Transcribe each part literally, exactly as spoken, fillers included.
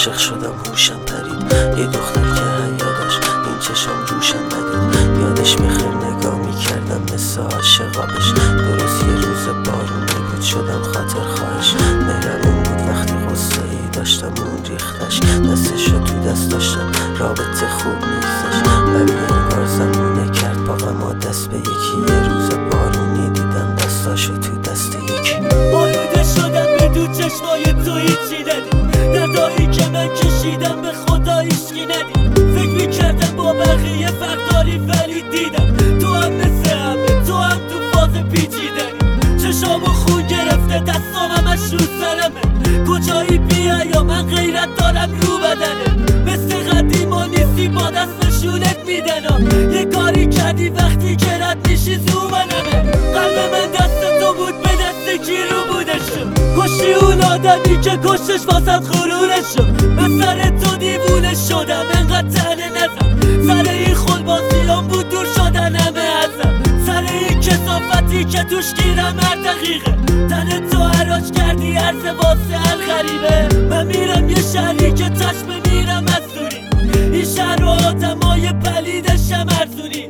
عاشق شدم هوشم پرید، یه دختر که حیا داشت این چشام جوشم ندید. یادش میخیر نگاه میکردم مثل عاشقابش، درست یه روز بارونی بود شدم خاطر خواهش. مهربون بود وقتی غصه ای داشتم اون ریختش، دستشو تو دست داشتم رابطه خوب نیستش. ولی انگار زمونه کرد با غما دست به یکی، یه روز بارونی دیدم دستاشو تو دست یکی. آلوده شدم به دو چشمای تو هیچی ندید، دردایی که من کشیدم به خدا هیچکی ندید. فکر میکردم با بقیه فرق داری ولی دیدم تو هم مثل همه، تو هم تو فاز پیچیدنی. چشامو خون گرفته دستام همش رو سرمه، کجایی بیای یا من غیرت دارم رو بدنه. مثل قدیما نیستی با دست نشونت میدنم، یه کاری کردی وقتی که رد میشی زومنمه. قلب من دست تو بود به دست کی رو بودشم، کشتی اون آدمی که کشتش واسد غرورشم. من سر تو دیوونه شدم انقدر تنه نزم، سر این خلباسیان بود دور شدن همه ازم، سر این کسافتی که توش گیرم هر دقیقه. تن تو حراج کردی عرض واسه الغریبه، من میرم یه شهری که چشم میرم از دوری، این شهر و آدمای پلیدشم ارزونی.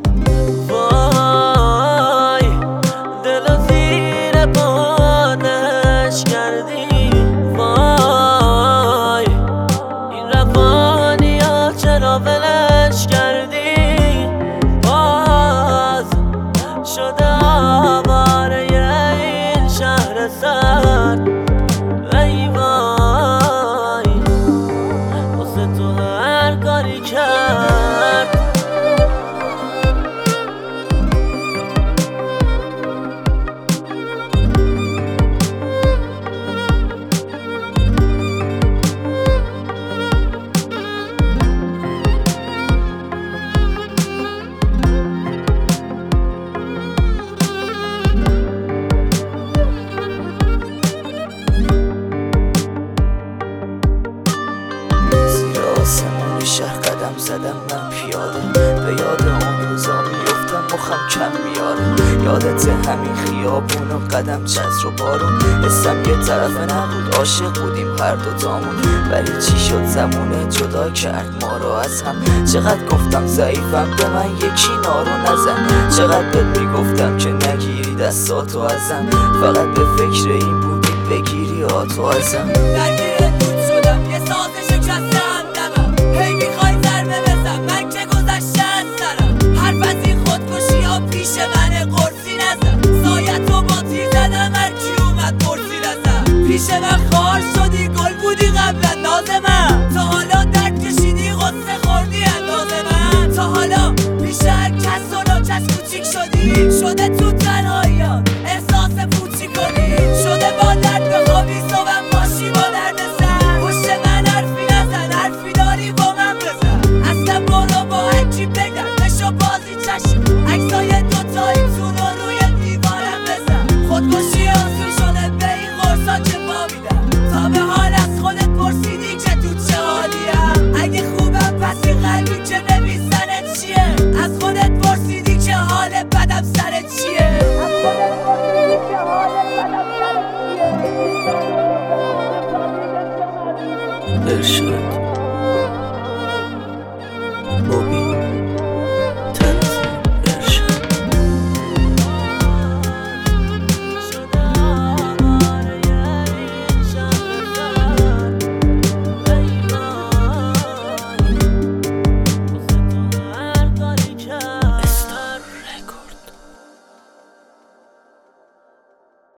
وای دل زیر بادش کردی، وای این روانی ها چرا ولش کردی. باز شده آواره این شهر سرد، ای وای واسه تو هر کاری کرد. آسمون شهر قدم زدم من پیاده، به یاد اون روزا میفتم مخم کم میاره. یادت همین خیابون و قدم چتر و بارون، حسم یه طرفه نبود عاشق بودیم هر دوتامون. ولی چی شد زمونه جدا کرد ما رو از هم. چقدر گفتم ضعیفم به من یکی نارو نزن، چقدر بهت میگفتم که نگیری دستاتو ازم، فقط به فکر این بودی بگیری آتو ازم. درگیرت بود شدم یه ساز شکسته همدمم، هی میخوای ضربه بزن من که گذشته از سرم. حرف از این خودکشی ها پیش من قرصی نزن، سایتو با تیر زدم هرکی اومد پرسی نزن. پیش من خار شدی گل بودی قبلا نازم